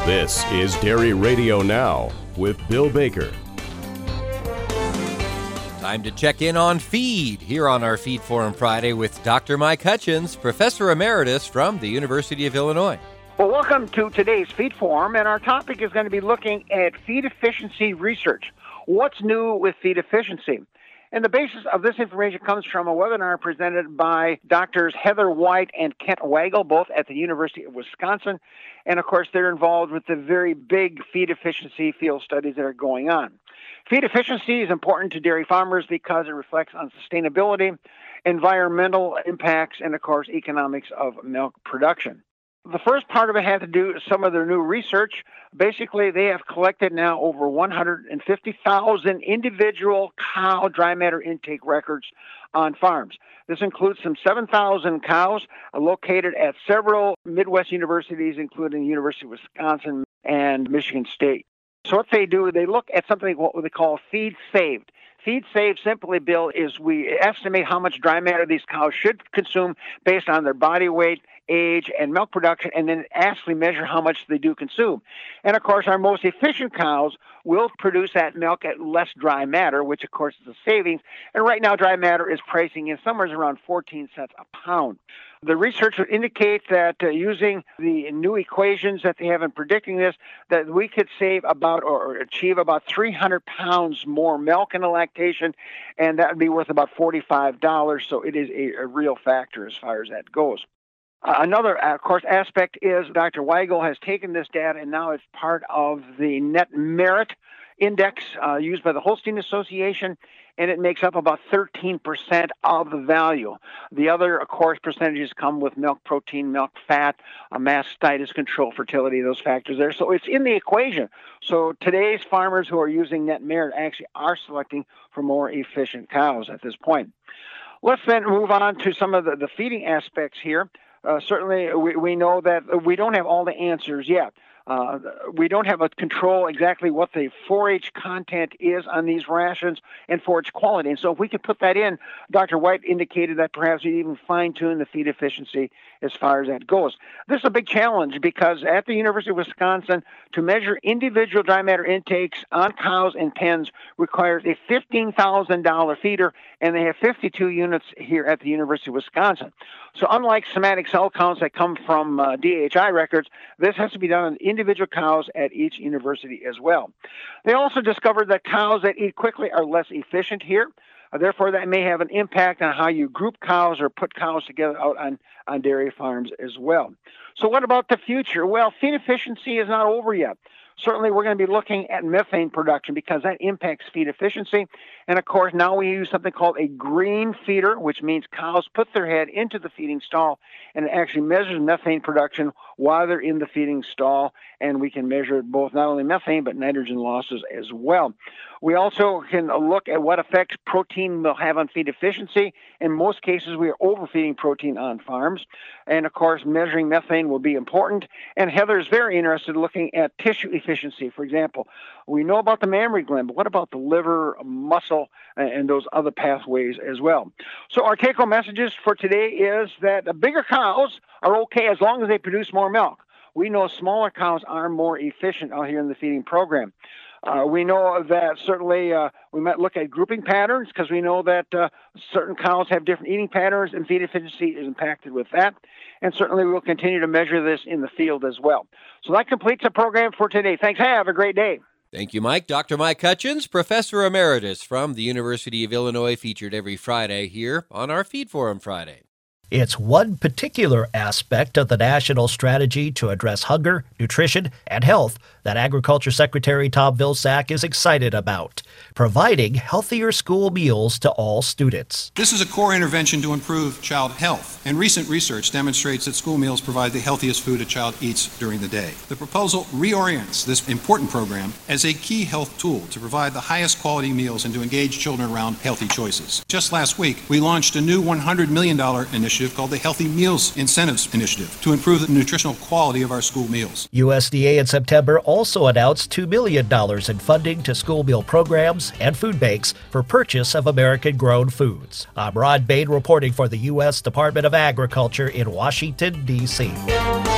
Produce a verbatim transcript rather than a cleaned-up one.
This is Dairy Radio Now with Bill Baker. Time to check in on feed here on our Feed Forum Friday with Doctor Mike Hutchins, Professor Emeritus from the University of Illinois. Well, welcome to today's Feed Forum, and our topic is going to be looking at feed efficiency research. What's new with feed efficiency? And the basis of this information comes from a webinar presented by Doctors Heather White and Kent Weigel, both at the University of Wisconsin. And, of course, they're involved with the very big feed efficiency field studies that are going on. Feed efficiency is important to dairy farmers because it reflects on sustainability, environmental impacts, and, of course, economics of milk production. The first part of it had to do with some of their new research. Basically, they have collected now over one hundred fifty thousand individual cow dry matter intake records on farms. This includes some seven thousand cows located at several Midwest universities, including the University of Wisconsin and Michigan State. So what they do, they look at something what they call feed saved. Feed saved, simply, Bill, is we estimate how much dry matter these cows should consume based on their body weight, age, and milk production, and then actually measure how much they do consume. And, of course, our most efficient cows will produce that milk at less dry matter, which, of course, is a savings. And right now, dry matter is pricing in somewhere around fourteen cents a pound. The research would indicate that uh, using the new equations that they have in predicting this, that we could save about or achieve about three hundred pounds more milk in a lactation, and that would be worth about forty-five dollars. So it is a, a real factor as far as that goes. Uh, another, uh, of course, aspect is Doctor Weigel has taken this data, and now it's part of the net merit index uh, used by the Holstein Association, and it makes up about thirteen percent of the value. The other, of course, percentages come with milk protein, milk fat, uh, mastitis control, fertility, those factors there. So it's in the equation. So today's farmers who are using net merit actually are selecting for more efficient cows at this point. Let's then move on to some of the, the feeding aspects here. Uh, certainly, we, we know that we don't have all the answers yet. Uh, we don't have a control exactly what the four H content is on these rations and four H quality. And so if we could put that in, Doctor White indicated that perhaps we'd even fine-tune the feed efficiency as far as that goes. This is a big challenge because at the University of Wisconsin, to measure individual dry matter intakes on cows and pens requires a fifteen thousand dollars feeder, and they have fifty-two units here at the University of Wisconsin. So unlike somatic cell counts that come from uh, D H I records, this has to be done on individual cows at each university as well. They also discovered that cows that eat quickly are less efficient here. Uh, therefore, that may have an impact on how you group cows or put cows together out on, on dairy farms as well. So what about the future? Well, feed efficiency is not over yet. Certainly, we're going to be looking at methane production because that impacts feed efficiency. And, of course, now we use something called a green feeder, which means cows put their head into the feeding stall and it actually measures methane production while they're in the feeding stall. And we can measure both not only methane but nitrogen losses as well. We also can look at what effects protein will have on feed efficiency. In most cases, we are overfeeding protein on farms. And, of course, measuring methane will be important. And Heather is very interested in looking at tissue efficiency. For example, we know about the mammary gland, but what about the liver, muscle, and those other pathways as well? So our take-home messages for today is that the bigger cows are okay as long as they produce more milk. We know smaller cows are more efficient out here in the feeding program. Uh, we know that certainly uh, we might look at grouping patterns because we know that uh, certain cows have different eating patterns and feed efficiency is impacted with that. And certainly we'll continue to measure this in the field as well. So that completes the program for today. Thanks. Have a great day. Thank you, Mike. Doctor Mike Hutchins, Professor Emeritus from the University of Illinois, featured every Friday here on our Feed Forum Friday. It's one particular aspect of the national strategy to address hunger, nutrition, and health that Agriculture Secretary Tom Vilsack is excited about, providing healthier school meals to all students. This is a core intervention to improve child health, and recent research demonstrates that school meals provide the healthiest food a child eats during the day. The proposal reorients this important program as a key health tool to provide the highest quality meals and to engage children around healthy choices. Just last week, we launched a new one hundred million dollars initiative called the Healthy Meals Incentives Initiative to improve the nutritional quality of our school meals. U S D A in September also announced two million dollars in funding to school meal programs and food banks for purchase of American-grown foods. I'm Ron Bain reporting for the U S Department of Agriculture in Washington, D C